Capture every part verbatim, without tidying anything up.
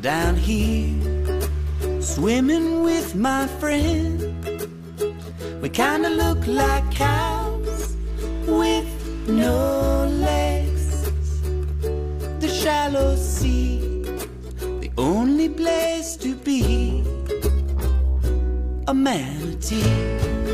down here, swimming with my friend. We kinda look like cows with no legs. The shallow sea, the only place to be a manatee.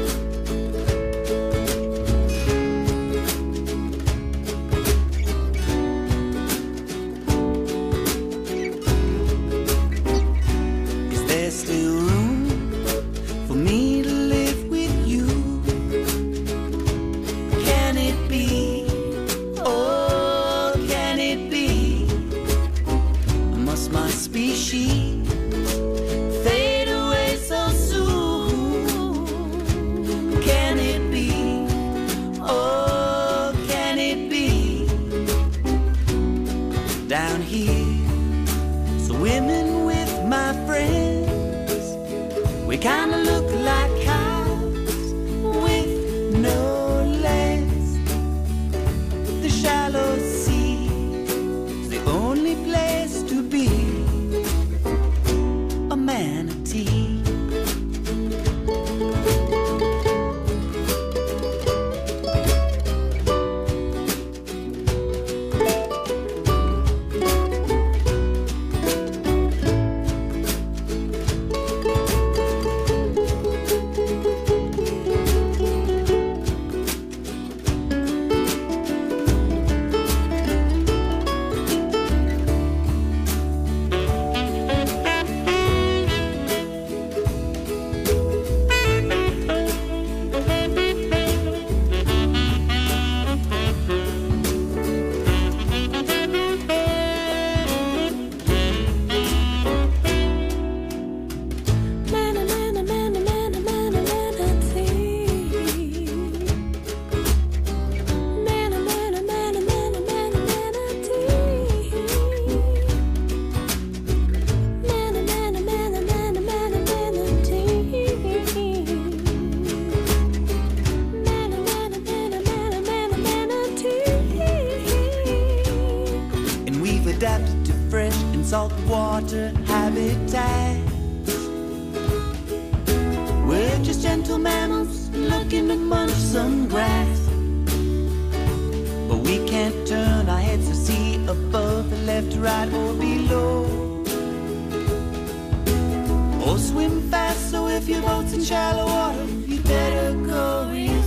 Down here, swimming with my friends. We kinda look like cows with no legs. The shallow sea is the only place to be a manatee. Adapted to fresh and saltwater habitats. We're just gentle mammals looking to munch some grass. But we can't turn our heads to see above, left, right, or below, or swim fast. So if your boat's in shallow water, you better go real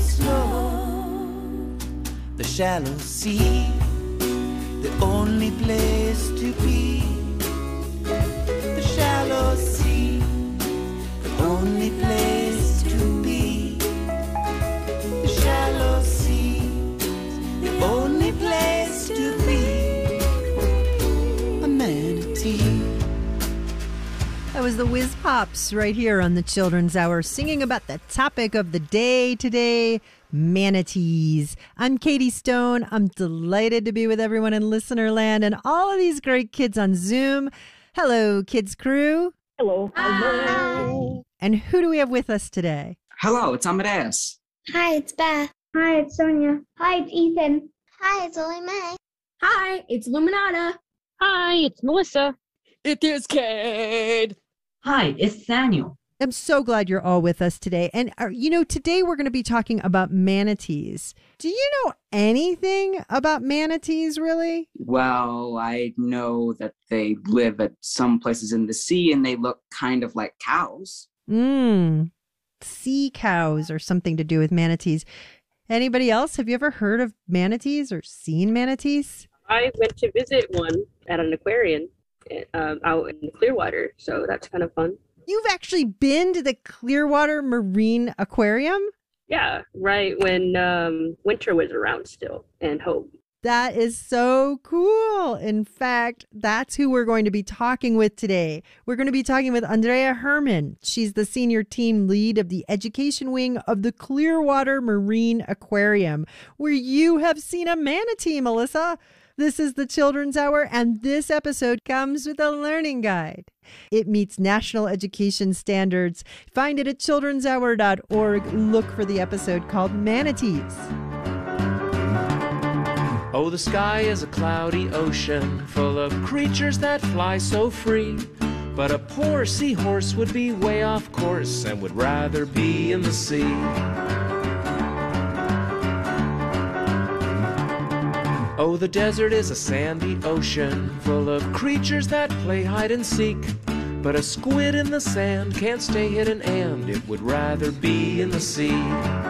slow. The shallow sea, the only place to be. The shallow sea, the only place to be. The shallow sea, the only place to be a manatee. That was the Whiz Pops right here on the Children's Hour, singing about the topic of the day today, manatees. I'm Katie Stone. I'm delighted to be with everyone in listener land and all of these great kids on Zoom. Hello, Kids Crew. Hello. Hello. And who do we have with us today? Hello, it's Amadeus. Hi, it's Beth. Hi, it's Sonia. Hi, it's Ethan. Hi, it's Lily Mae. Hi, it's Luminata. Hi, it's Melissa. It is Cade. Hi, it's Daniel. I'm so glad you're all with us today. And, uh, you know, today we're going to be talking about manatees. Do you know anything about manatees, really? Well, I know that they live at some places in the sea and they look kind of like cows. Mmm. Sea cows or something to do with manatees. Anybody else? Have you ever heard of manatees or seen manatees? I went to visit one at an aquarium um, out in Clearwater, so that's kind of fun. You've actually been to the Clearwater Marine Aquarium? Yeah, right when um, winter was around still and home. That is so cool. In fact, that's who we're going to be talking with today. We're going to be talking with Andrea Herman. She's the senior team lead of the education wing of the Clearwater Marine Aquarium, where you have seen a manatee, Melissa. This is the Children's Hour, and this episode comes with a learning guide. It meets national education standards. Find it at children's hour dot org. Look for the episode called Manatees. Oh, the sky is a cloudy ocean full of creatures that fly so free. But a poor seahorse would be way off course and would rather be in the sea. Oh, the desert is a sandy ocean full of creatures that play hide and seek. But a squid in the sand can't stay hidden and it would rather be in the sea.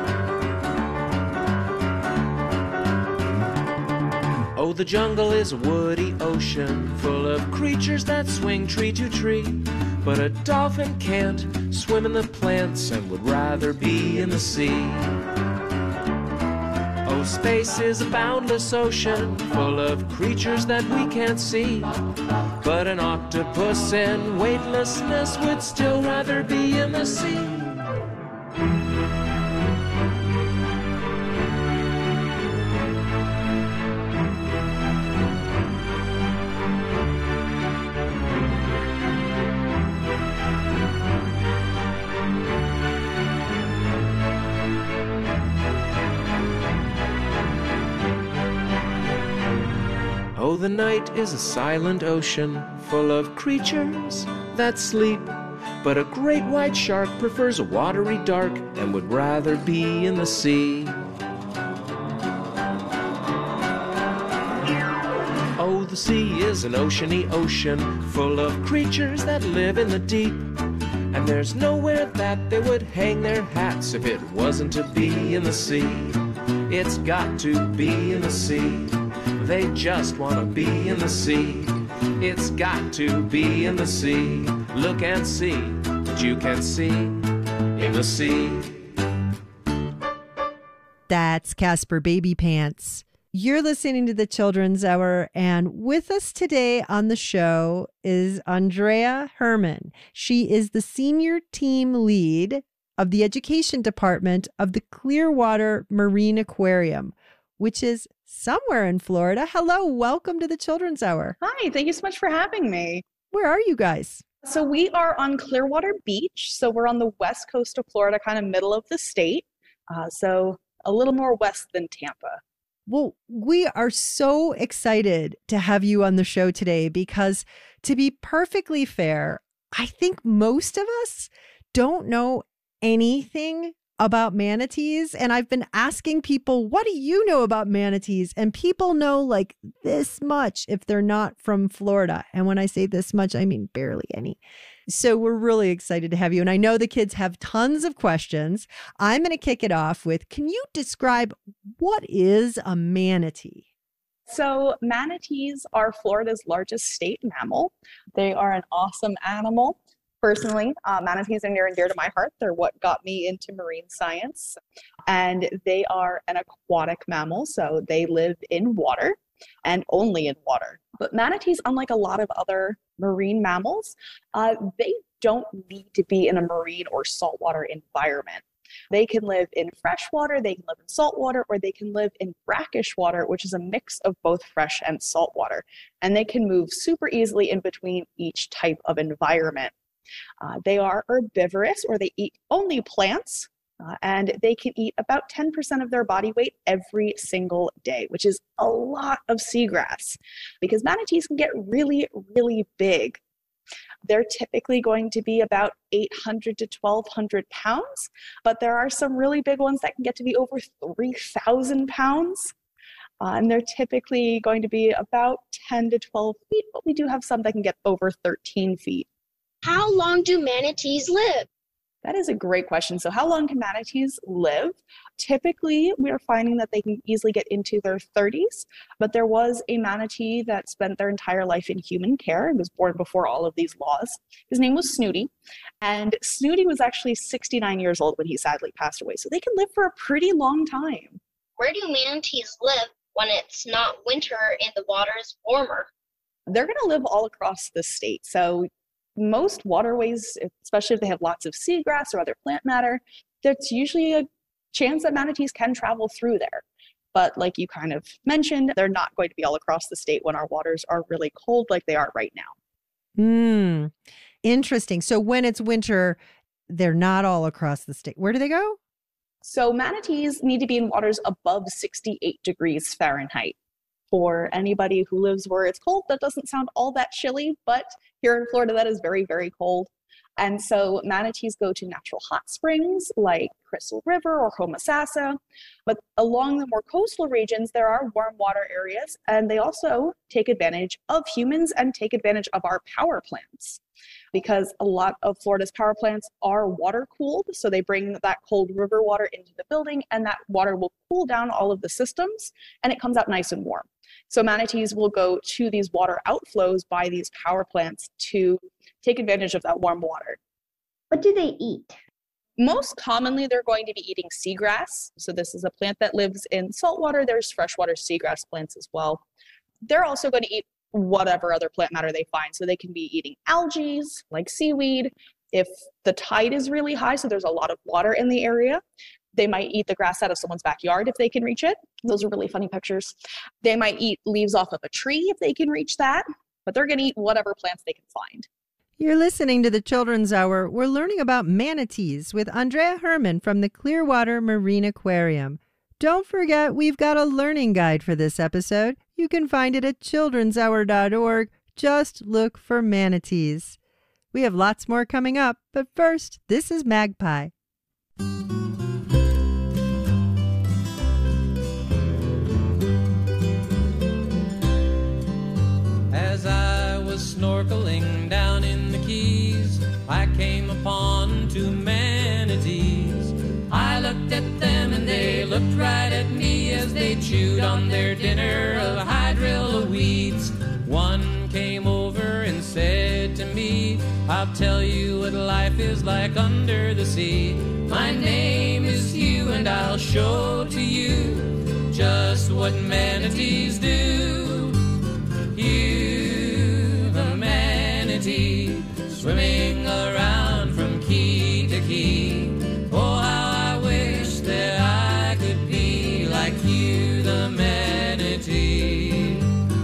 Oh, the jungle is a woody ocean full of creatures that swing tree to tree. But a dolphin can't swim in the plants and would rather be in the sea. Oh, space is a boundless ocean full of creatures that we can't see. But an octopus in weightlessness would still rather be in the sea. Oh, the night is a silent ocean full of creatures that sleep. But a great white shark prefers a watery dark and would rather be in the sea. Oh, the sea is an oceany ocean full of creatures that live in the deep. And there's nowhere that they would hang their hats if it wasn't to be in the sea. It's got to be in the sea. They just want to be in the sea. It's got to be in the sea. Look and see what you can see in the sea. That's Casper Baby Pants. You're listening to the Children's Hour, and with us today on the show is Andrea Herman. She is the senior team lead of the education department of the Clearwater Marine Aquarium, which is somewhere in Florida. Hello, welcome to the Children's Hour. Hi, thank you so much for having me. Where are you guys? So we are on Clearwater Beach. So we're on the west coast of Florida, kind of middle of the state. Uh, so a little more west than Tampa. Well, we are so excited to have you on the show today because, to be perfectly fair, I think most of us don't know anything about manatees. And I've been asking people, what do you know about manatees? And people know like this much if they're not from Florida. And when I say this much, I mean barely any. So we're really excited to have you. And I know the kids have tons of questions. I'm going to kick it off with, can you describe what is a manatee? So manatees are Florida's largest state mammal. They are an awesome animal. Personally, uh, manatees are near and dear to my heart. They're what got me into marine science. And they are an aquatic mammal, so they live in water and only in water. But manatees, unlike a lot of other marine mammals, uh, they don't need to be in a marine or saltwater environment. They can live in fresh water, they can live in salt water, or they can live in brackish water, which is a mix of both fresh and salt water. And they can move super easily in between each type of environment. Uh, they are herbivorous, or they eat only plants, uh, and they can eat about ten percent of their body weight every single day, which is a lot of seagrass, because manatees can get really, really big. They're typically going to be about eight hundred to twelve hundred pounds, but there are some really big ones that can get to be over three thousand pounds. Uh, and they're typically going to be about ten to twelve feet, but we do have some that can get over thirteen feet. How long do manatees live? That is a great question. So how long can manatees live? Typically, we are finding that they can easily get into their thirties, but there was a manatee that spent their entire life in human care and was born before all of these laws. His name was Snooty, and Snooty was actually sixty-nine years old when he sadly passed away. So they can live for a pretty long time. Where do manatees live when it's not winter and the water is warmer? They're going to live all across the state. So most waterways, especially if they have lots of seagrass or other plant matter, there's usually a chance that manatees can travel through there. But like you kind of mentioned, they're not going to be all across the state when our waters are really cold like they are right now. Hmm. Interesting. So when it's winter, they're not all across the state. Where do they go? So manatees need to be in waters above sixty-eight degrees Fahrenheit. For anybody who lives where it's cold, that doesn't sound all that chilly, but here in Florida, that is very, very cold. And so manatees go to natural hot springs like Crystal River or Homosassa. But along the more coastal regions, there are warm water areas, and they also take advantage of humans and take advantage of our power plants, because a lot of Florida's power plants are water cooled. So they bring that cold river water into the building, and that water will cool down all of the systems, and it comes out nice and warm. So manatees will go to these water outflows by these power plants to take advantage of that warm water. What do they eat? Most commonly, they're going to be eating seagrass. So this is a plant that lives in saltwater. There's freshwater seagrass plants as well. They're also going to eat whatever other plant matter they find. So they can be eating algae, like seaweed. If the tide is really high, so there's a lot of water in the area, they might eat the grass out of someone's backyard if they can reach it. Those are really funny pictures. They might eat leaves off of a tree if they can reach that, but they're going to eat whatever plants they can find. You're listening to the Children's Hour. We're learning about manatees with Andrea Herman from the Clearwater Marine Aquarium. Don't forget, we've got a learning guide for this episode. You can find it at children's hour dot org. Just look for manatees. We have lots more coming up, but first, this is Magpie. As I was snorkeling down in the Keys, I came upon two manatees. I looked at them and they looked right at me as they chewed on their dinner of hydrilla weeds. One came over and said to me, I'll tell you what life is like under the sea. My name is Hugh and I'll show to you just what manatees do. Hugh the manatee, swimming around from key to key. Oh, how I wish that I could be like Hugh the manatee.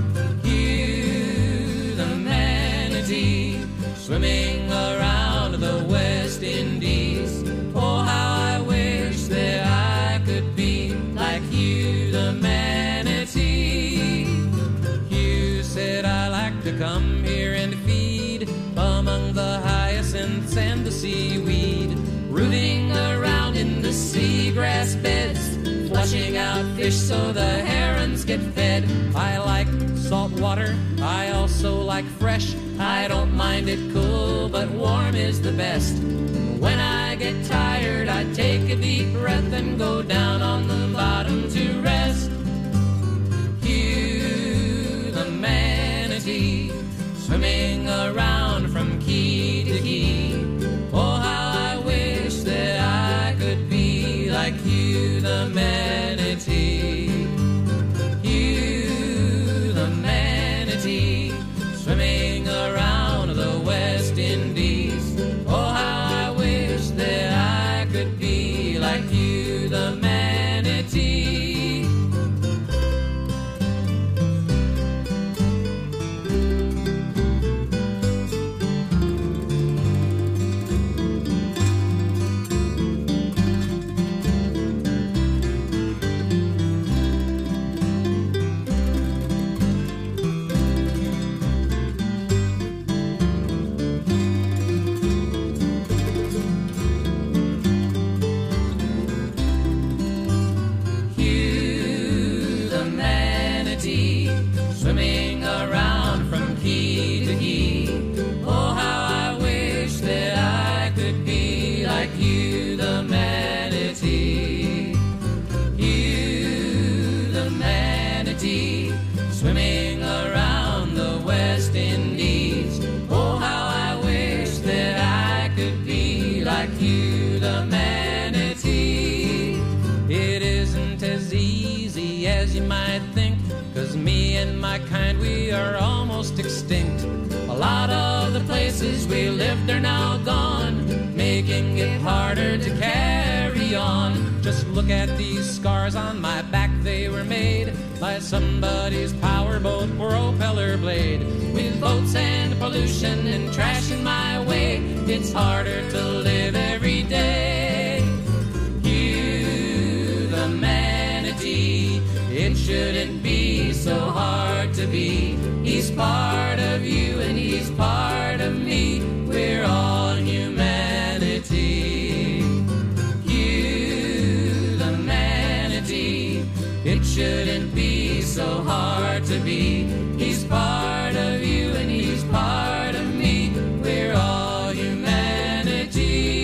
Hugh the manatee, swimming around the West Indies. Oh, how I wish that I could be like Hugh the manatee. Hugh said, I like to come here and feed among the hyacinths and the seaweed, rooting around in the seagrass beds, flushing out fish so the herons get fed. I like salt water, I also like fresh. I don't mind it cool, but warm is the best. When I get tired, I take a deep breath and go down on the bottom to rest. Hugh the manatee, swimming around from key to key. Oh, how I wish that I could be like Hugh the manatee. Hugh the manatee, swimming around the West Indies. Oh, how I wish that I could be like Hugh the manatee. Swimming around from key to key. Oh, how I wish that I could be like Hugh the manatee. Hugh the manatee, swimming around the West Indies. Oh, how I wish that I could be like Hugh the manatee. It isn't as easy as you might think, 'cause me and my kind, we are almost extinct. A lot of the places we lived are now gone, making it harder to carry on. Just look at these scars on my back, they were made by somebody's powerboat propeller blade. With boats and pollution and trash in my way, it's harder to live every day. Hugh the manatee, it shouldn't be so so hard to be. He's part of you and he's part of me. We're all humanity. You, the manatee, it shouldn't be so hard to be. He's part of you and he's part of me. We're all humanity.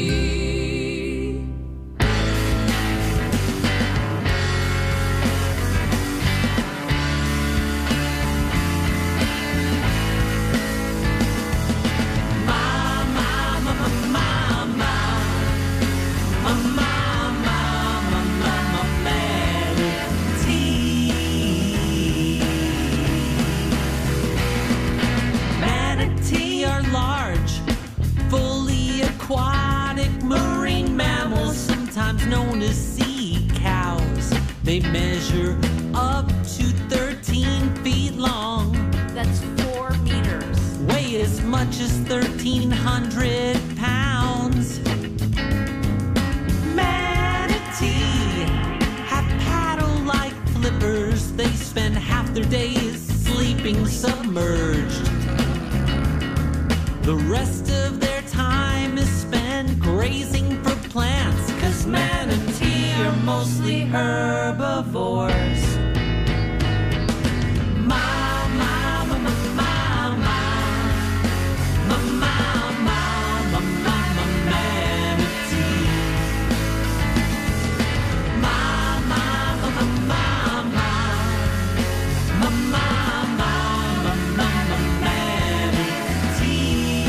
Known as sea cows. They measure up to thirteen feet long. That's four meters. Weigh as much as thirteen hundred pounds. Manatee have paddle-like flippers. They spend half their days sleeping submerged. The rest of their time is spent grazing for plants, 'cause manatee are mostly herbivores. Ma, ma, ma, ma, ma, ma. Ma, ma, ma, ma, ma, ma, manatee. Ma, ma, ma, ma, ma, ma. Ma, ma, ma, ma, ma, ma, manatee.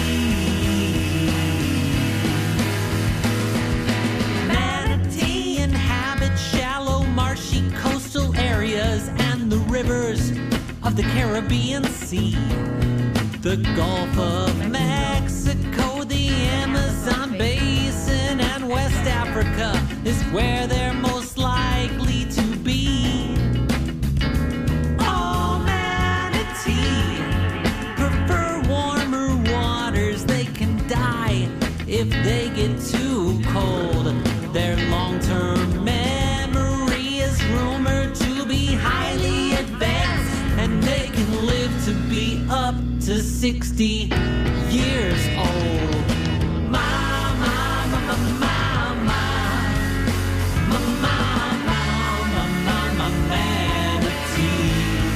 Manatee inhabit shallow, marshy coastal areas and the rivers of the Caribbean Sea. The Gulf of Mexico, the Amazon Basin, and West Africa is where they're most likely to be. Oh, manatee prefer warmer waters. They can die if they get too cold. Their long-term memory is rumored to be highly advanced, and they can live to be up to sixty years old. Ma, ma, ma, ma, ma, ma. Ma, ma, ma, ma, ma, ma, manatee.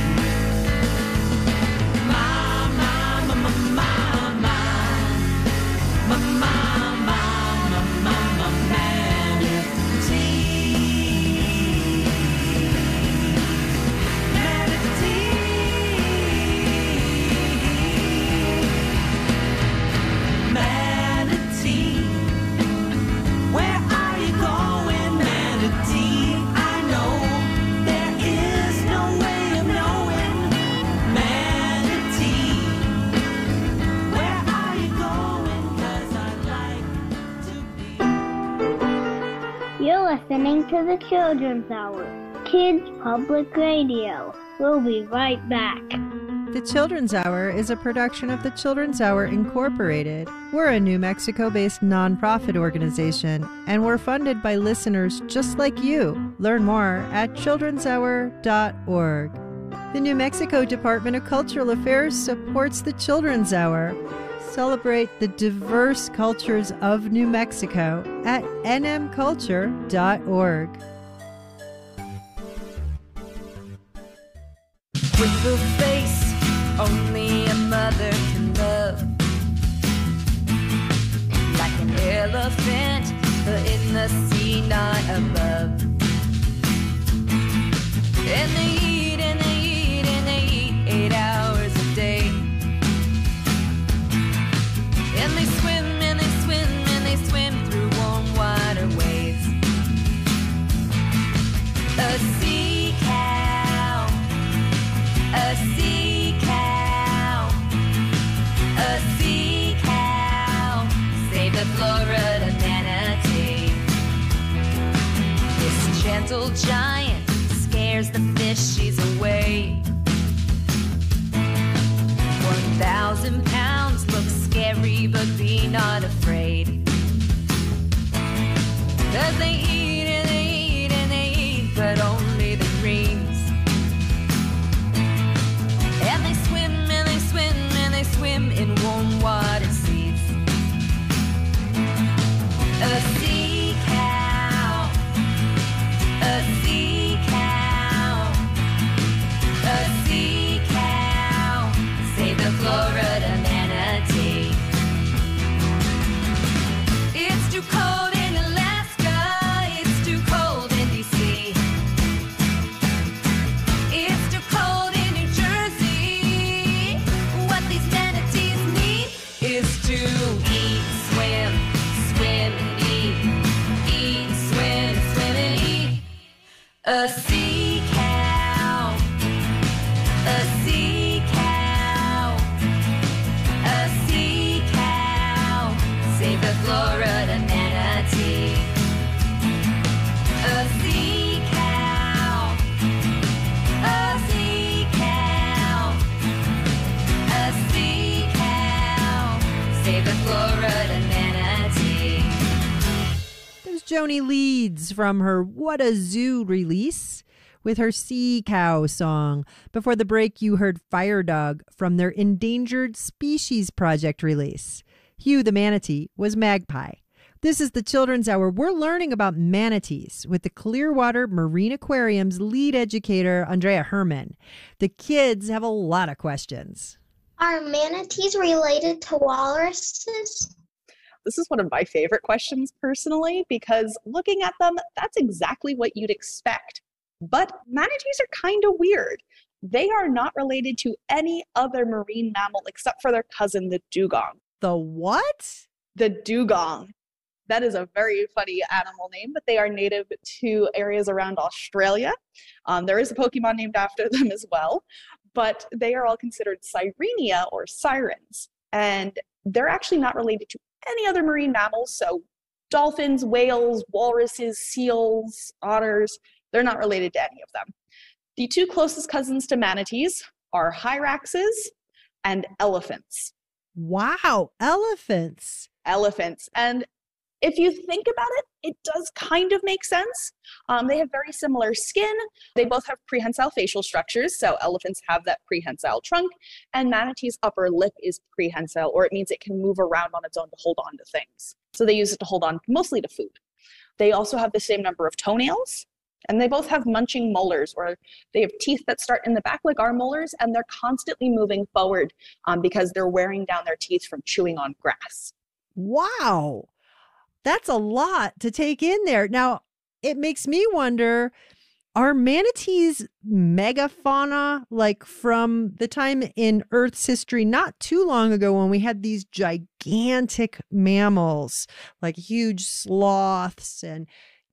Ma, ma, ma, ma, ma, ma. Ma, ma, ma, ma, ma, ma, manatee. Manatee, where are you going, manatee? I know there is no way of knowing. Manatee, where are you going? 'Cause I'd like to be. You're listening to the Children's Hour, Kids Public Radio. We'll be right back. The Children's Hour is a production of the Children's Hour Incorporated. We're a New Mexico-based nonprofit organization, and we're funded by listeners just like you. Learn more at children's hour dot org. The New Mexico Department of Cultural Affairs supports the Children's Hour. Celebrate the diverse cultures of New Mexico at n m culture dot org. With a face only a mother can love, like an elephant in the sea, not above. And they eat and they eat and they eat eight hours a day. And they swim and they swim and they swim through warm waterways. A sea cow, a sea cow, a sea cow, save the Florida manatee. This gentle giant scares the fishies away. One thousand pounds looks scary, but be not afraid. 'Cause they eat and they eat and they eat, but only the greens. like a Florida manatee. There's Joni Leeds from her What a Zoo release with her Sea Cow song. Before the break, you heard Fire Dog from their Endangered Species Project release. Hugh the manatee was Magpie. This is the Children's Hour. We're learning about manatees with the Clearwater Marine Aquarium's lead educator, Andrea Herman. The kids have a lot of questions. Are manatees related to walruses? This is one of my favorite questions personally, because looking at them, that's exactly what you'd expect. But manatees are kind of weird. They are not related to any other marine mammal except for their cousin, the dugong. The what? The dugong. That is a very funny animal name, but they are native to areas around Australia. Um, there is a Pokemon named after them as well, but they are all considered Sirenia or sirens. And they're actually not related to any other marine mammals. So dolphins, whales, walruses, seals, otters, they're not related to any of them. The two closest cousins to manatees are hyraxes and elephants. Wow, elephants. Elephants. And if you think about it, it does kind of make sense. Um, they have very similar skin. They both have prehensile facial structures. So elephants have that prehensile trunk, and manatee's upper lip is prehensile, or it means it can move around on its own to hold on to things. So they use it to hold on mostly to food. They also have the same number of toenails, and they both have munching molars, or they have teeth that start in the back like our molars, and they're constantly moving forward um, because they're wearing down their teeth from chewing on grass. Wow. That's a lot to take in there. Now, it makes me wonder, are manatees megafauna, like from the time in Earth's history not too long ago when we had these gigantic mammals, like huge sloths and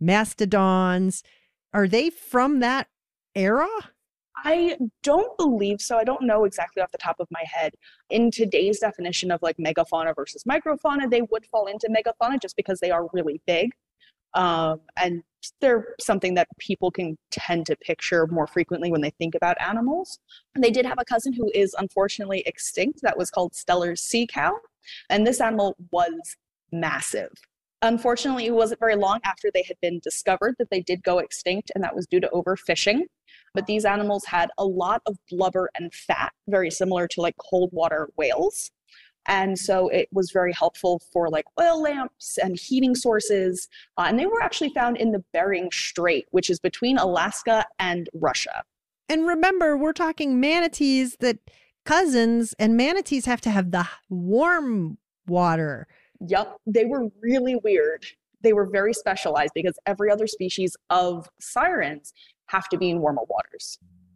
mastodons? Are they from that era? I don't believe so. I don't know exactly off the top of my head. In today's definition of like megafauna versus microfauna, they would fall into megafauna just because they are really big. Um, and they're something that people can tend to picture more frequently when they think about animals. And they did have a cousin who is unfortunately extinct that was called Steller's sea cow. And this animal was massive. Unfortunately, it wasn't very long after they had been discovered that they did go extinct, and that was due to overfishing. But these animals had a lot of blubber and fat, very similar to like cold water whales. And so it was very helpful for like oil lamps and heating sources. Uh, and they were actually found in the Bering Strait, which is between Alaska and Russia. And remember, we're talking manatees that cousins, and manatees have to have the warm water. Yep, they were really weird. They were very specialized because every other species of sirens have to be in warmer waters.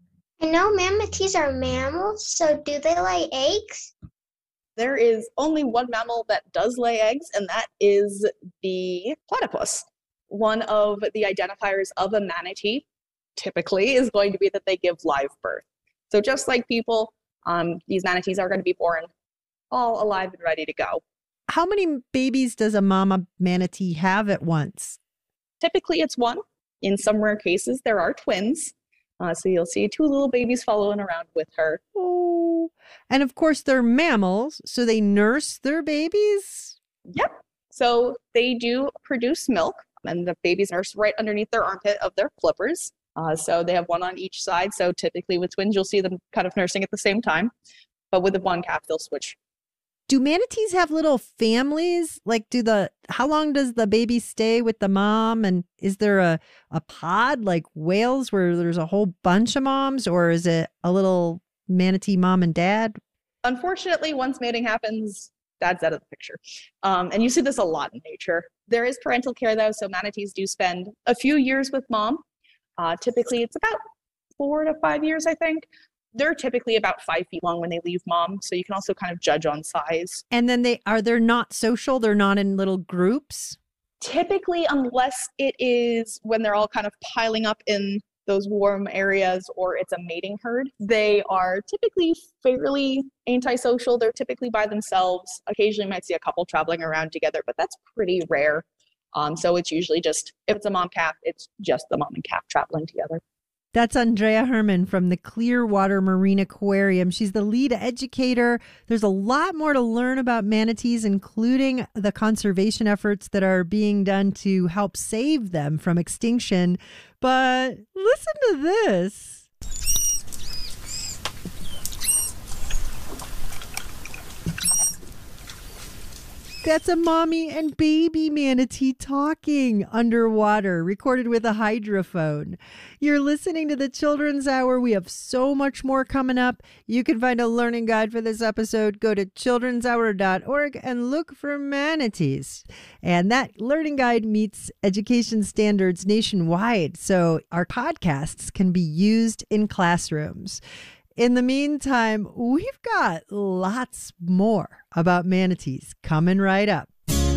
I know manatees are mammals, so do they lay eggs? There is only one mammal that does lay eggs, and that is the platypus. One of the identifiers of a manatee typically is going to be that they give live birth. So just like people, um, these manatees are going to be born all alive and ready to go. How many babies does a mama manatee have at once? Typically it's one. In some rare cases, there are twins. Uh, so you'll see two little babies following around with her. Oh, and of course they're mammals, so they nurse their babies? Yep. So they do produce milk, and the babies nurse right underneath their armpit of their flippers. Uh, so they have one on each side. So typically with twins, you'll see them kind of nursing at the same time. But with the one calf, they'll switch. Do manatees have little families? Like, do the, how long does the baby stay with the mom? And is there a, a pod like whales where there's a whole bunch of moms, or is it a little manatee mom and dad? Unfortunately, once mating happens, dad's out of the picture. Um, and you see this a lot in nature. There is parental care though. So manatees do spend a few years with mom. Uh, typically it's about four to five years, I think. They're typically about five feet long when they leave mom. So you can also kind of judge on size. And then they are, they're not social. They're not in little groups. Typically, unless it is when they're all kind of piling up in those warm areas or it's a mating herd, they are typically fairly antisocial. They're typically by themselves. Occasionally you might see a couple traveling around together, but that's pretty rare. Um, so it's usually just, if it's a mom calf, it's just the mom and calf traveling together. That's Andrea Herman from the Clearwater Marine Aquarium. She's the lead educator. There's a lot more to learn about manatees, including the conservation efforts that are being done to help save them from extinction. But listen to this. That's a mommy and baby manatee talking underwater, recorded with a hydrophone. You're listening to the Children's Hour. We have so much more coming up. You can find a learning guide for this episode. Go to children's hour dot org and look for manatees. And that learning guide meets education standards nationwide, so our podcasts can be used in classrooms. In the meantime, we've got lots more about manatees coming right up.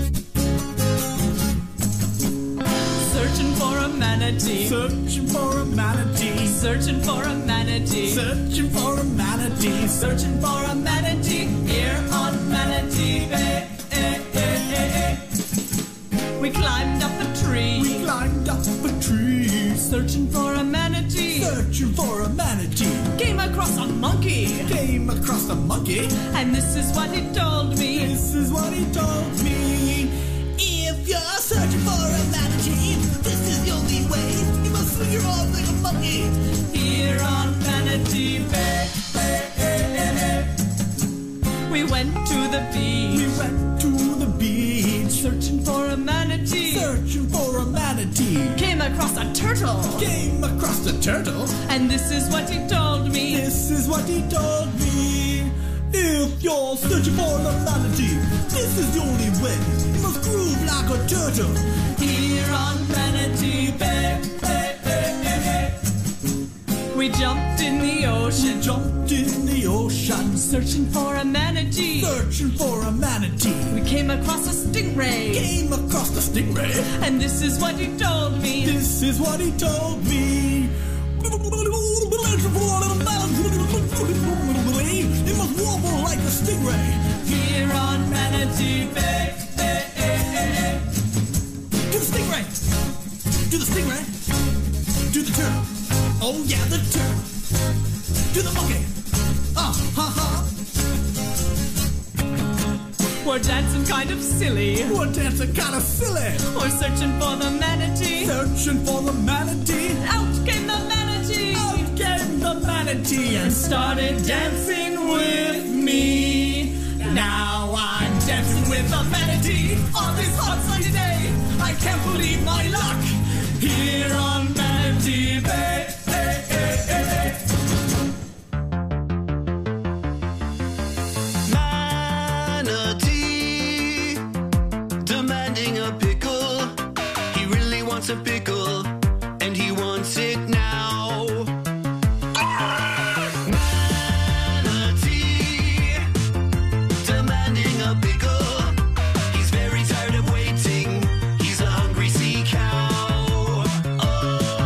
Searching for a manatee. Searching for a manatee. Searching for a manatee. Searching for a manatee. Searching for a manatee here on Manatee Bay. Eh, eh, eh, eh. We climbed up a tree. We climbed up a tree. Searching for a manatee. Searching for a manatee. Came across a monkey. Came across a monkey. And this is what he told me. This is what he told me. If you're searching for a manatee, this is the only way. You must swing your arms like a monkey. Here on Manatee Bay. Hey, hey, hey, hey. We went to the beach. We went to the beach. Searching for a manatee. Searching for a manatee. Came across a turtle. Came across a turtle. And this is what he told me. This is what he told me. If you're searching for a manatee, this is the only way. You must groove like a turtle. Here on Manatee Bay. Hey, hey, hey, hey. We jumped in the ocean. We jumped in the ocean. Searching for a manatee. Searching for a manatee. We came across a stingray. Came across a stingray. And this is what he told me. This is what he told me. It must wobble like a stingray. Here on Manatee Bay. Hey, hey, hey, hey. Do the stingray. Do the stingray. Do the turtle. Oh yeah, the turtle. Do the monkey. Ah, ha, ha. We're dancing kind of silly. We're dancing kind of silly. We're searching for the manatee. Searching for the manatee. Out came the manatee. Out came the manatee and started dancing with me. Now I'm dancing with the manatee on this hot sunny day. I can't believe my luck here on Manatee Bay. Hey, hey, hey, hey. A pickle, and he wants it now. Manatee, demanding a pickle. He's very tired of waiting. He's a hungry sea cow. Oh.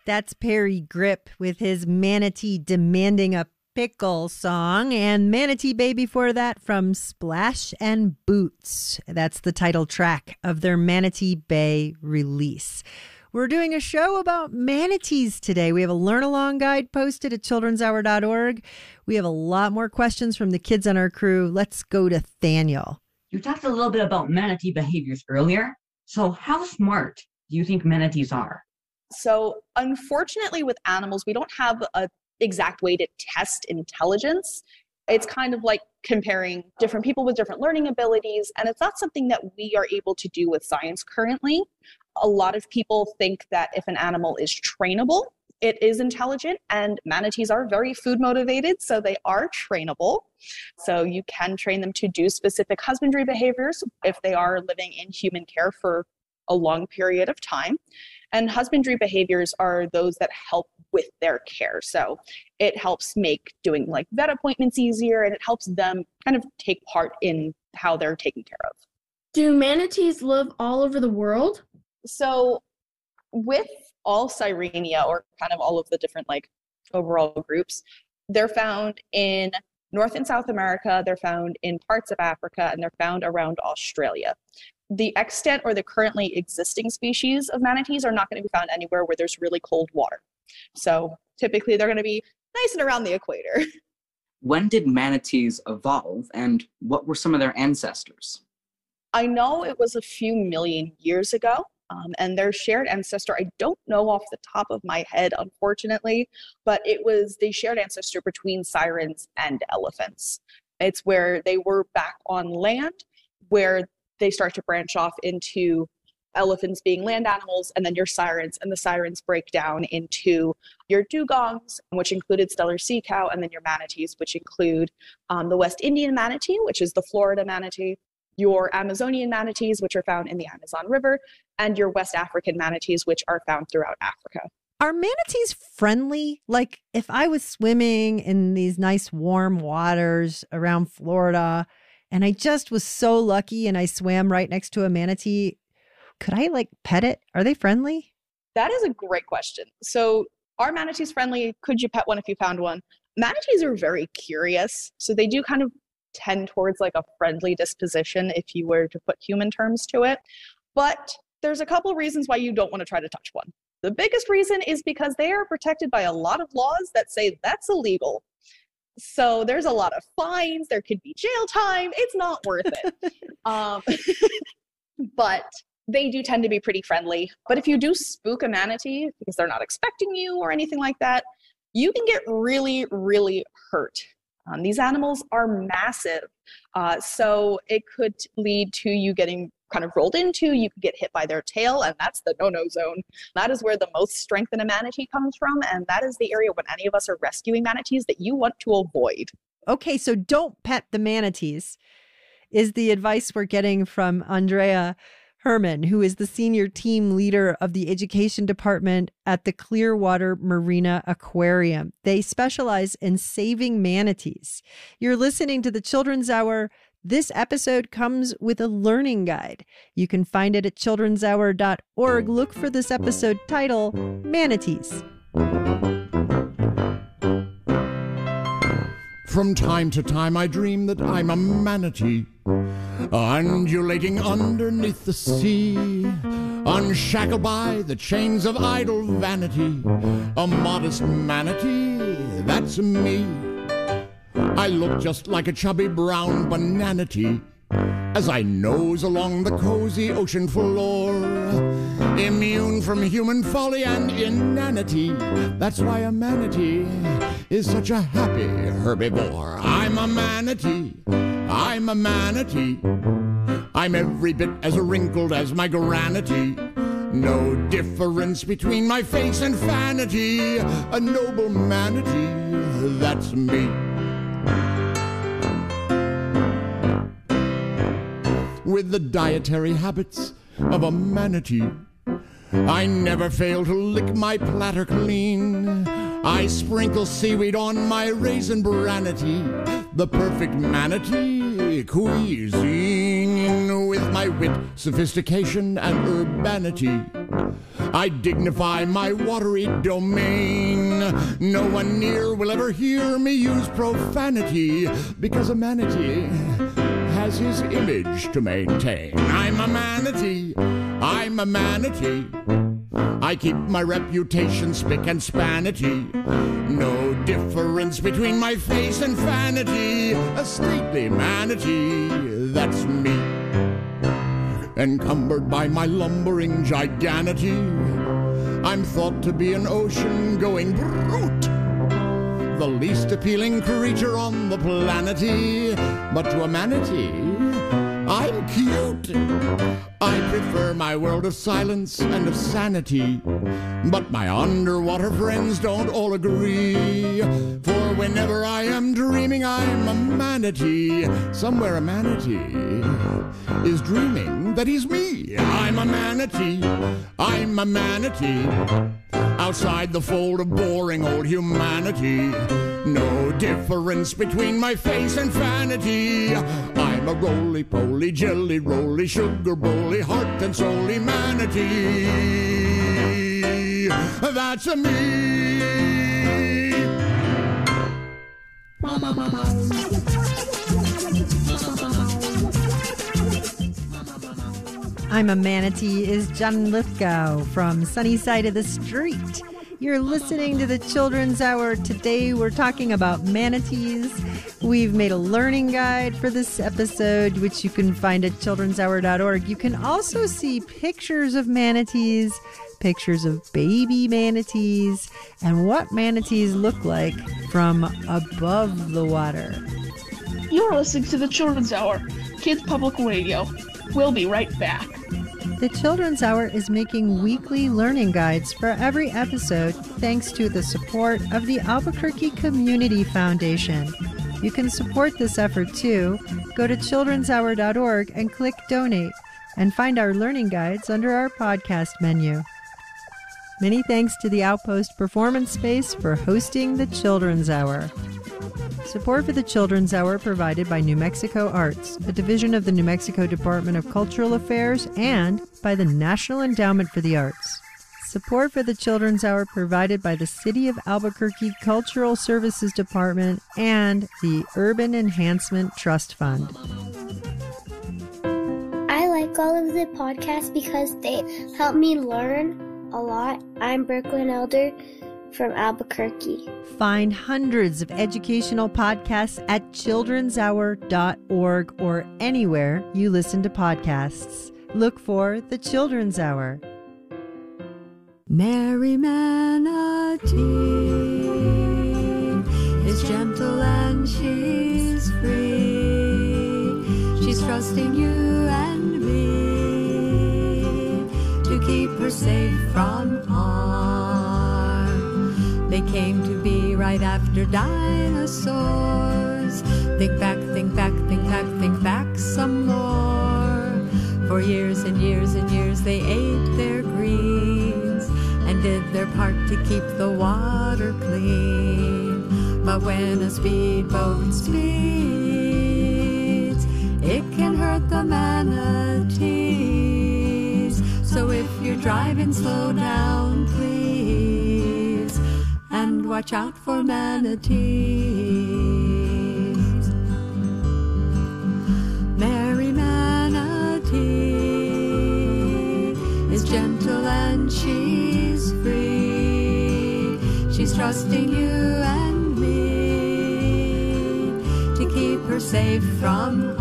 That's Perry Grip with his Manatee Demanding a Pickle song, and Manatee Bay before that from Splash and Boots. That's the title track of their Manatee Bay release. We're doing a show about manatees today. We have a learn along guide posted at children's hour dot org. We have a lot more questions from the kids on our crew. Let's go to Thaniel. You talked a little bit about manatee behaviors earlier. So how smart do you think manatees are? So unfortunately with animals, we don't have a exact way to test intelligence. It's kind of like comparing different people with different learning abilities, and it's not something that we are able to do with science currently. A lot of people think that if an animal is trainable, it is intelligent, and manatees are very food motivated, so they are trainable. So you can train them to do specific husbandry behaviors if they are living in human care for a long period of time. And husbandry behaviors are those that help with their care. So it helps make doing like vet appointments easier, and it helps them kind of take part in how they're taken care of. Do manatees live all over the world? So with all Sirenia, or kind of all of the different like overall groups, they're found in North and South America, they're found in parts of Africa, and they're found around Australia. The extant or the currently existing species of manatees are not going to be found anywhere where there's really cold water. So typically they're going to be nice and around the equator. When did manatees evolve, and what were some of their ancestors? I know it was a few million years ago, um, and their shared ancestor, I don't know off the top of my head, unfortunately, but it was the shared ancestor between sirens and elephants. It's where they were back on land, where they start to branch off into elephants being land animals, and then your sirens, and the sirens break down into your dugongs, which included Steller sea cow, and then your manatees, which include um, the West Indian manatee, which is the Florida manatee, your Amazonian manatees, which are found in the Amazon River, and your West African manatees, which are found throughout Africa. Are manatees friendly? Like if I was swimming in these nice warm waters around Florida and I just was so lucky and I swam right next to a manatee, could I like pet it? Are they friendly? That is a great question. So are manatees friendly? Could you pet one if you found one? Manatees are very curious. So they do kind of tend towards like a friendly disposition if you were to put human terms to it. But there's a couple of reasons why you don't want to try to touch one. The biggest reason is because they are protected by a lot of laws that say that's illegal. So there's a lot of fines. There could be jail time. It's not worth it. um, but they do tend to be pretty friendly. But if you do spook a manatee because they're not expecting you or anything like that, you can get really, really hurt. Um, these animals are massive. Uh, so it could lead to you getting kind of rolled into, you could get hit by their tail, and that's the no-no zone. That is where the most strength in a manatee comes from, and that is the area when any of us are rescuing manatees that you want to avoid. Okay, so don't pet the manatees is the advice we're getting from Andrea Herman, who is the senior team leader of the education department at the Clearwater Marina Aquarium. They specialize in saving manatees. You're listening to the Children's Hour. This episode comes with a learning guide. You can find it at children's hour dot org. Look for this episode title, Manatees. From time to time I dream that I'm a manatee, undulating underneath the sea, unshackled by the chains of idle vanity. A modest manatee, that's me. I look just like a chubby brown bananatee as I nose along the cozy ocean floor, immune from human folly and inanity. That's why a manatee is such a happy herbivore. I'm a manatee, I'm a manatee. I'm every bit as wrinkled as my granity. No difference between my face and vanity. A noble manatee, that's me. With the dietary habits of a manatee, I never fail to lick my platter clean. I sprinkle seaweed on my raisin branity, the perfect manatee cuisine. With my wit, sophistication, and urbanity, I dignify my watery domain. No one near will ever hear me use profanity, because a manatee has his image to maintain. I'm a manatee, I'm a manatee. I keep my reputation spick and spanity. No difference between my face and vanity. A stately manatee, that's me. Encumbered by my lumbering giganity, I'm thought to be an ocean-going brute, the least appealing creature on the planety. But to a manatee, I'm cute. I prefer my world of silence and of sanity, but my underwater friends don't all agree. For whenever I am dreaming, I'm a manatee. Somewhere a manatee is dreaming that he's me. I'm a manatee, I'm a manatee. Outside the fold of boring old humanity, no difference between my face and vanity. I'm a roly-poly, jelly-roly, sugar-bully, heart and soul-y manatee. That's a me. I'm a Manatee is John Lithgow from Sunny Side of the Street. You're listening to the Children's Hour. Today we're talking about manatees. We've made a learning guide for this episode, which you can find at children's hour dot org. You can also see pictures of manatees, pictures of baby manatees, and what manatees look like from above the water. You're listening to the Children's Hour, Kids Public Radio. We'll be right back. The Children's Hour is making weekly learning guides for every episode thanks to the support of the Albuquerque Community Foundation. You can support this effort too. Go to children's hour dot org and click Donate, and find our learning guides under our podcast menu. Many thanks to the Outpost Performance Space for hosting the Children's Hour. Support for the Children's Hour provided by New Mexico Arts, a division of the New Mexico Department of Cultural Affairs, and by the National Endowment for the Arts. Support for the Children's Hour provided by the City of Albuquerque Cultural Services Department and the Urban Enhancement Trust Fund. I like all of the podcasts because they help me learn a lot. I'm Brooklyn Elder from Albuquerque. Find hundreds of educational podcasts at children's hour dot org or anywhere you listen to podcasts. Look for the Children's Hour. Mary Manatee is gentle and she's free. She's trusting you and me to keep her safe from harm. They came to be right after dinosaurs. Think back, think back, think back, think back some more. For years and years and years they ate their greens and did their part to keep the water clean. But when a speedboat speeds, it can hurt the manatees. So if you're driving, slow down, please, and watch out for manatees. Mary Manatee is gentle and she's free. She's trusting you and me to keep her safe from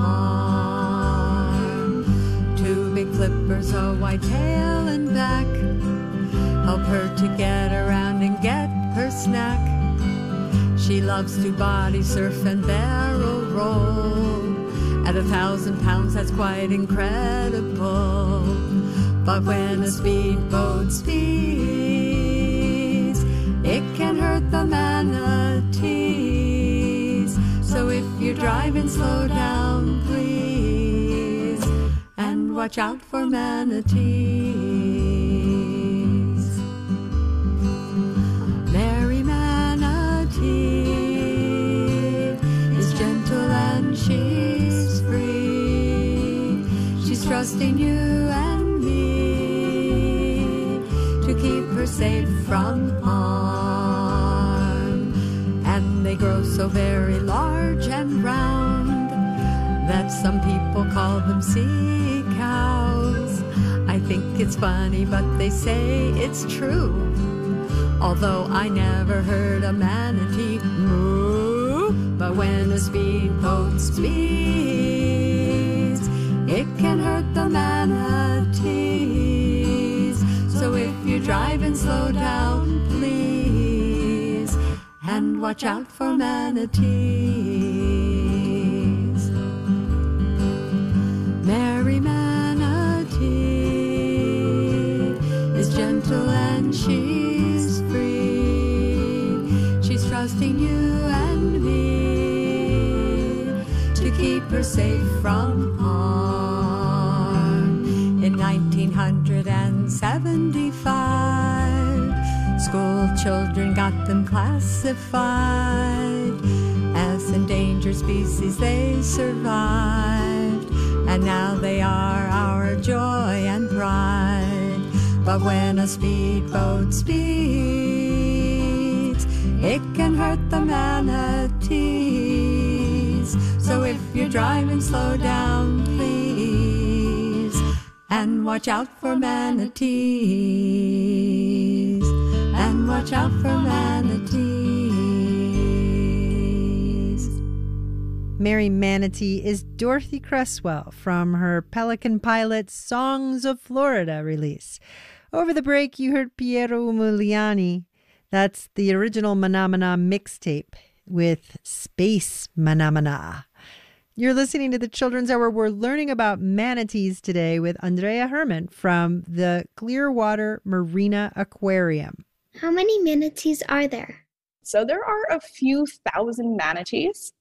harm. Two big flippers, a white tail and back, help her to get around and get her snack. She loves to body surf and barrel roll. At a thousand pounds, that's quite incredible. But when a speedboat speeds, it can hurt the manatees. So if you're driving, slow down, please, and watch out for manatees. Mary Manatee is gentle and she's free. She's trusting you and me to grow so very large and round that some people call them sea cows. I think it's funny, but they say it's true, although I never heard a manatee moo. But when a speedboat speeds, it can hurt the manatees. So if you're driving, slow down, please, and watch out for manatees. Mary Manatee is gentle and she's free. She's trusting you and me to keep her safe from harm. In nineteen seventy-five, school children got them classified as endangered species. They survived, and now they are our joy and pride. But when a speedboat speeds, it can hurt the manatees. So if you're driving, slow down, please, and watch out for manatees. And watch out for manatees. Mary Manatee is Dorothy Cresswell from her Pelican Pilot Songs of Florida release. Over the break, you heard Piero Umiliani. That's the original Manamana mixtape with Space Manamana. You're listening to the Children's Hour. We're learning about manatees today with Andrea Herman from the Clearwater Marina Aquarium. How many manatees are there? So there are a few thousand manatees.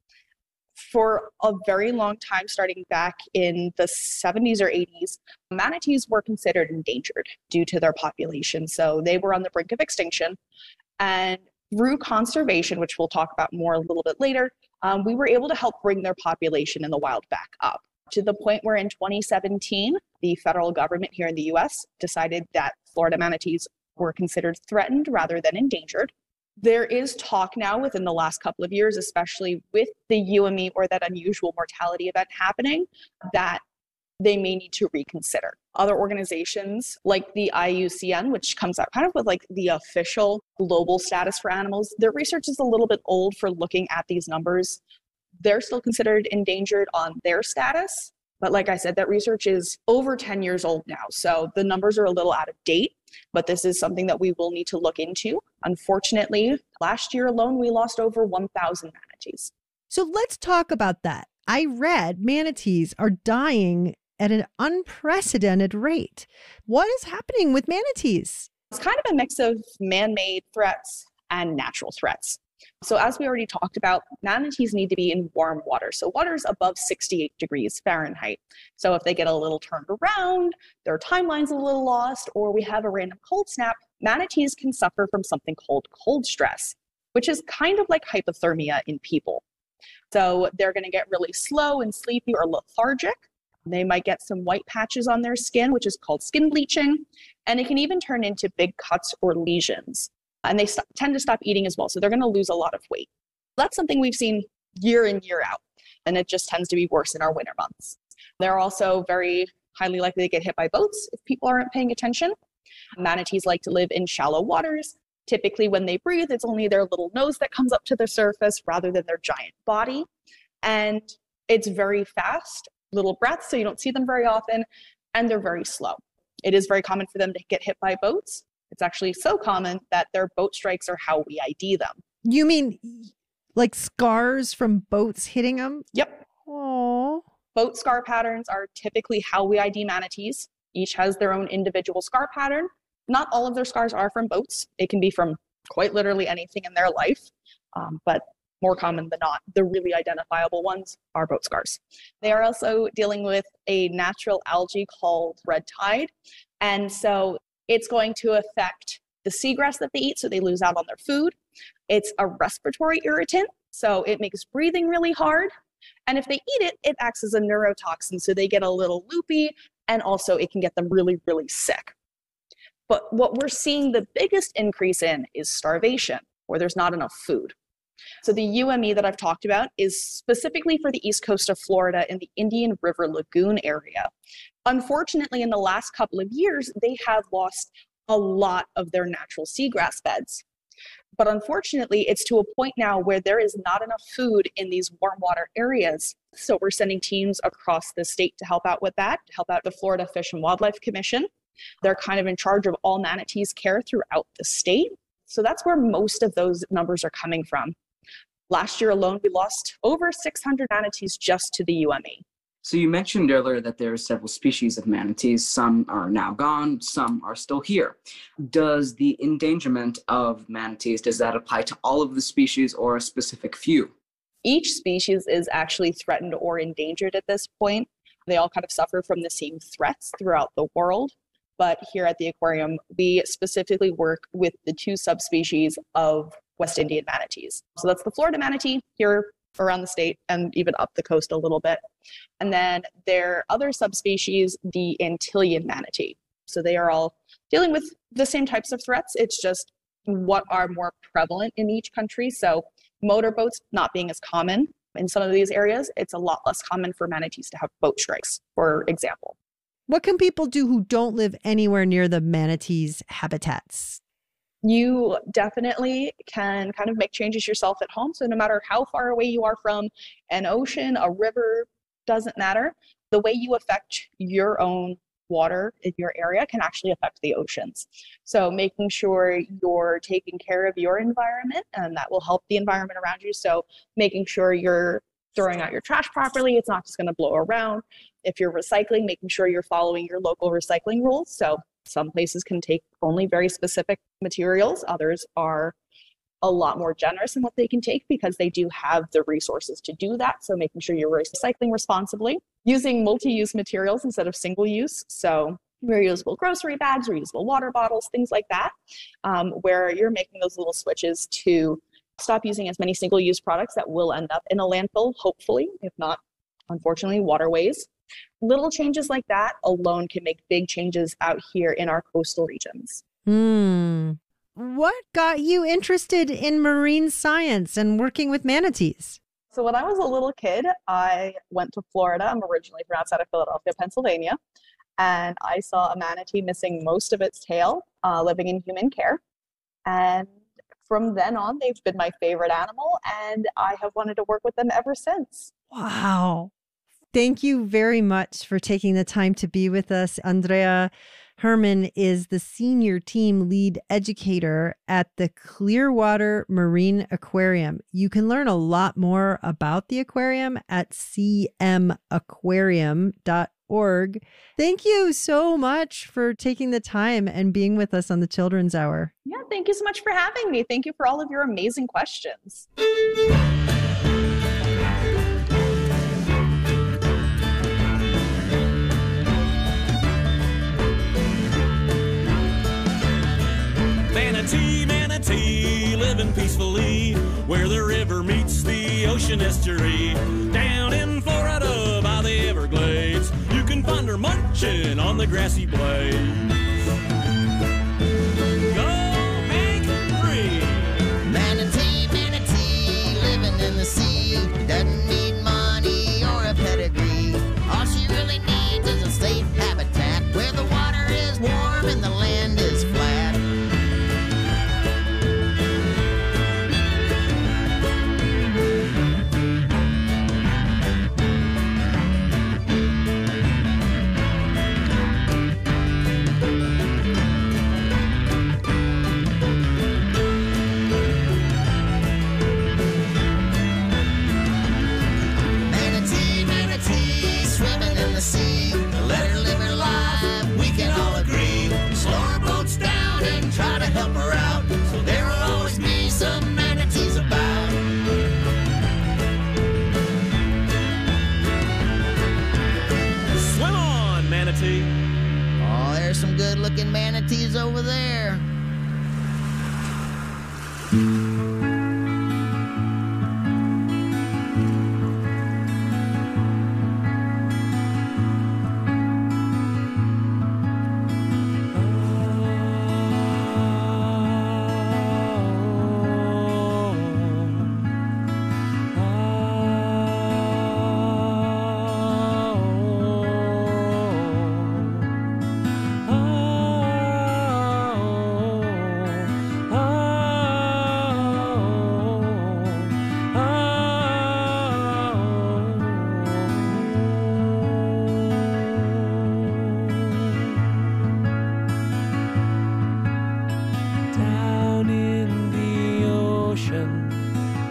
For a very long time, starting back in the seventies or eighties, manatees were considered endangered due to their population. So they were on the brink of extinction. And through conservation, which we'll talk about more a little bit later, um, we were able to help bring their population in the wild back up, to the point where in twenty seventeen, the federal government here in the U S decided that Florida manatees were considered threatened rather than endangered. There is talk now within the last couple of years, especially with the U M E or that unusual mortality event happening, that they may need to reconsider. Other organizations like the I U C N, which comes out kind of with like the official global status for animals, their research is a little bit old for looking at these numbers. They're still considered endangered on their status. But like I said, that research is over ten years old now. So the numbers are a little out of date, but this is something that we will need to look into. Unfortunately, last year alone, we lost over one thousand manatees. So let's talk about that. I read manatees are dying at an unprecedented rate. What is happening with manatees? It's kind of a mix of man-made threats and natural threats. So as we already talked about, manatees need to be in warm water. So water is above sixty-eight degrees Fahrenheit. So if they get a little turned around, their timeline's a little lost, or we have a random cold snap, manatees can suffer from something called cold stress, which is kind of like hypothermia in people. So they're going to get really slow and sleepy or lethargic. They might get some white patches on their skin, which is called skin bleaching, and it can even turn into big cuts or lesions. And they st- tend to stop eating as well, so they're going to lose a lot of weight. That's something we've seen year in, year out, and it just tends to be worse in our winter months. They're also very highly likely to get hit by boats if people aren't paying attention. Manatees like to live in shallow waters. Typically, when they breathe, it's only their little nose that comes up to the surface rather than their giant body. And it's very fast, little breaths, so you don't see them very often, and they're very slow. It is very common for them to get hit by boats. It's actually so common that their boat strikes are how we I D them. You mean like scars from boats hitting them? Yep. Aww. Boat scar patterns are typically how we I D manatees. Each has their own individual scar pattern. Not all of their scars are from boats. It can be from quite literally anything in their life, um, but more common than not, the really identifiable ones are boat scars. They are also dealing with a natural algae called red tide. And so it's going to affect the seagrass that they eat, so they lose out on their food. It's a respiratory irritant, so it makes breathing really hard. And if they eat it, it acts as a neurotoxin, so they get a little loopy, and also it can get them really, really sick. But what we're seeing the biggest increase in is starvation, where there's not enough food. So the U M E that I've talked about is specifically for the east coast of Florida in the Indian River Lagoon area. Unfortunately, in the last couple of years, they have lost a lot of their natural seagrass beds. But unfortunately, it's to a point now where there is not enough food in these warm water areas. So we're sending teams across the state to help out with that, to help out the Florida Fish and Wildlife Commission. They're kind of in charge of all manatees care throughout the state. So that's where most of those numbers are coming from. Last year alone, we lost over six hundred manatees just to the U M E. So you mentioned earlier that there are several species of manatees. Some are now gone, some are still here. Does the endangerment of manatees, does that apply to all of the species or a specific few? Each species is actually threatened or endangered at this point. They all kind of suffer from the same threats throughout the world. But here at the aquarium, we specifically work with the two subspecies of West Indian manatees. So that's the Florida manatee here around the state and even up the coast a little bit. And then their other subspecies, the Antillean manatee. So they are all dealing with the same types of threats. It's just what are more prevalent in each country. So motorboats not being as common in some of these areas, it's a lot less common for manatees to have boat strikes, for example. What can people do who don't live anywhere near the manatees' habitats? You definitely can kind of make changes yourself at home. So no matter how far away you are from an ocean, a river, doesn't matter. The way you affect your own water in your area can actually affect the oceans. So making sure you're taking care of your environment, and that will help the environment around you. So making sure you're throwing out your trash properly, it's not just going to blow around. If you're recycling, making sure you're following your local recycling rules. So some places can take only very specific materials. Others are a lot more generous in what they can take because they do have the resources to do that. So making sure you're recycling responsibly, using multi-use materials instead of single use. So reusable grocery bags, reusable water bottles, things like that, um, where you're making those little switches to stop using as many single-use products that will end up in a landfill, hopefully, if not, unfortunately, waterways. Little changes like that alone can make big changes out here in our coastal regions. Hmm. What got you interested in marine science and working with manatees? So when I was a little kid, I went to Florida. I'm originally from outside of Philadelphia, Pennsylvania. And I saw a manatee missing most of its tail, uh, living in human care. And from then on, they've been my favorite animal, and I have wanted to work with them ever since. Wow. Thank you very much for taking the time to be with us. Andrea Herman is the senior team lead educator at the Clearwater Marine Aquarium. You can learn a lot more about the aquarium at c m aquarium dot org. Thank you so much for taking the time and being with us on the Children's Hour. Yeah, thank you so much for having me. Thank you for all of your amazing questions. Manatee, manatee, living peacefully where the river meets the ocean estuary. Down in Florida by the Everglades, you can find her munching on the grassy blades. Go make free. Manatee, manatee, living in the sea, doesn't need money or a pedigree. All she really needs is a safe habitat where the water is warm and the land is flat.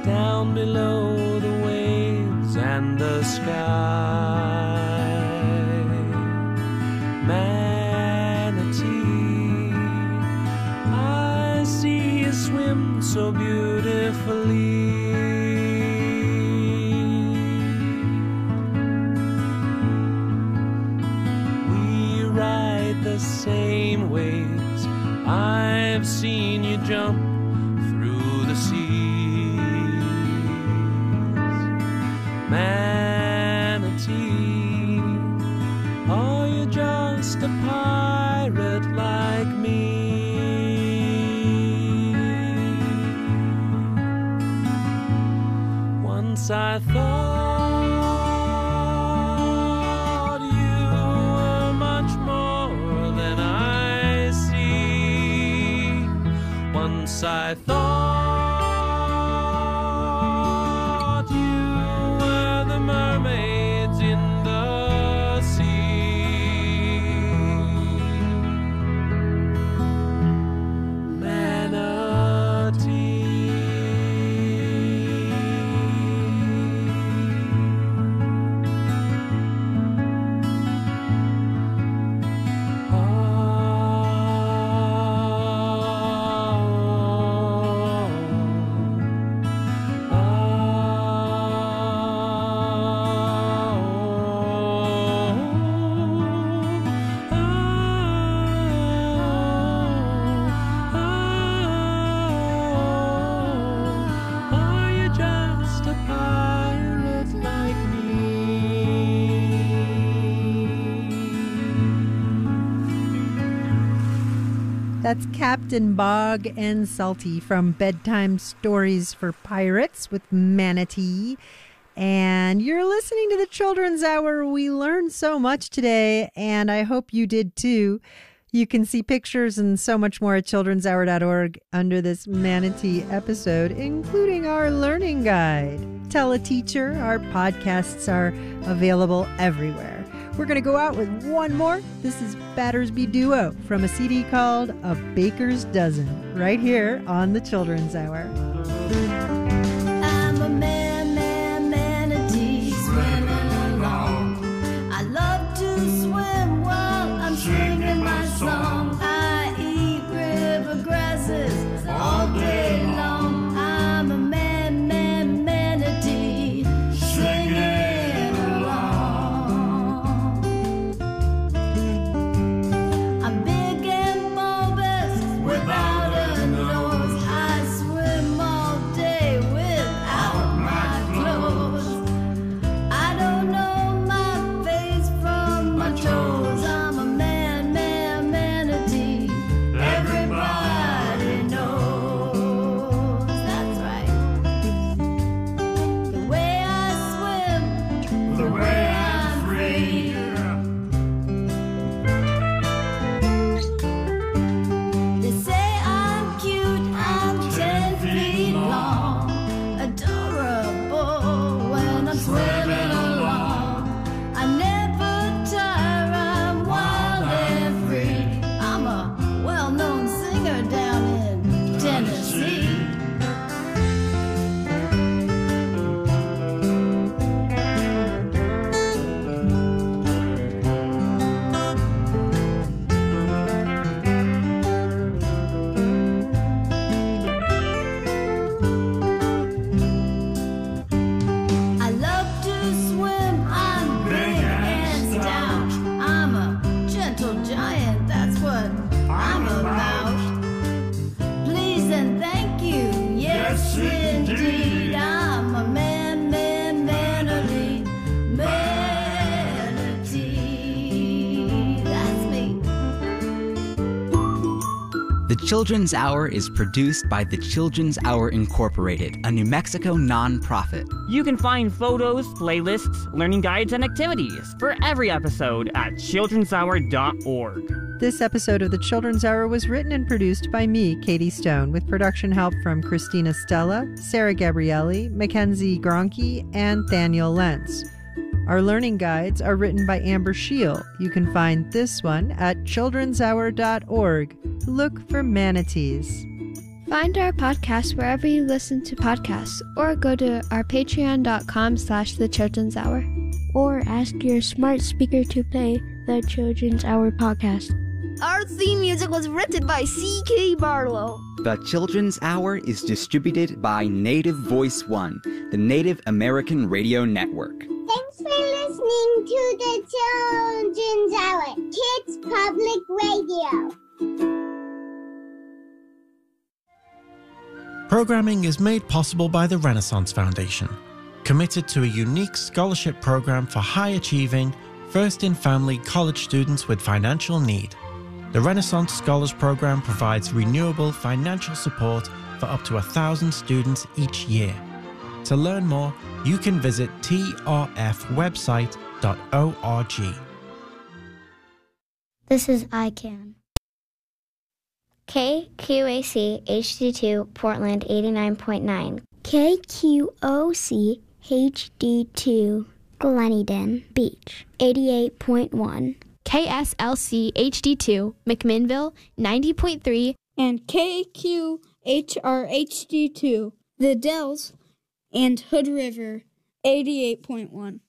down below the waves and the sky. Manatee, I see you swim so beautifully. We ride the same waves, I've seen you jump through the seas. Manatee, are you just a pirate like me? Once I thought you were much more than I see. Once I thought you were the mermaids in the sea. Manatee. Are you just a pirate like me? That's Captain Bog and Salty from Bedtime Stories for Pirates with Manatee. And you're listening to the Children's Hour. We learned so much today, and I hope you did too. You can see pictures and so much more at children's hour dot org under this Manatee episode, including our learning guide. Tell a Teacher. Our podcasts are available everywhere. We're going to go out with one more. This is Battersby Duo from a C D called A Baker's Dozen, right here on the Children's Hour. I'm a man, man, manatee swimming along. I love to swim while I'm singing my song. I eat river grasses all day long. I'm a man, man, manatee singing along. I'm big and bulbous without a nose. I swim all day without my clothes. I don't know my face from my toes. I'm a man, man, manatee. Everybody knows. That's right. The way I swim, the way I'm free. They say I'm cute, I'm ten feet long, adorable when I'm swimming along. I never tire, I'm wild and free. I'm a well-known singer down in Tennessee. I love to swim, I'm big and stout. I'm a gentle giant, that's what I'm about. Please and thank you, yes indeed. I'm a man, man, manatee, manatee. That's me. The Children's Hour is produced by the Children's Hour Incorporated, a New Mexico nonprofit. You can find photos, playlists, learning guides, and activities for every episode at children's hour dot org. This episode of the Children's Hour was written and produced by me, Katie Stone, with production help from Christina Stella, Sarah Gabrielli, Mackenzie Gronke, and Daniel Lentz. Our learning guides are written by Amber Scheel. You can find this one at children's hour dot org. Look for manatees. Find our podcast wherever you listen to podcasts, or go to our patreon.com slash the Children's Hour. Or ask your smart speaker to play the Children's Hour podcast. Our theme music was written by C K Barlow. The Children's Hour is distributed by Native Voice One, the Native American Radio Network. Thanks for listening to the Children's Hour, Kids Public Radio. Programming is made possible by the Renaissance Foundation, committed to a unique scholarship program for high-achieving, first-in-family college students with financial need. The Renaissance Scholars Program provides renewable financial support for up to a thousand students each year. To learn more, you can visit t r f website dot org. This is I CAN. K Q A C H D two Portland eighty-nine point nine. K Q O C H D two Gleneden Beach eighty-eight point one. K S L C H D two McMinnville ninety point three. And K Q H R H D two The Dells and Hood River eighty-eight point one.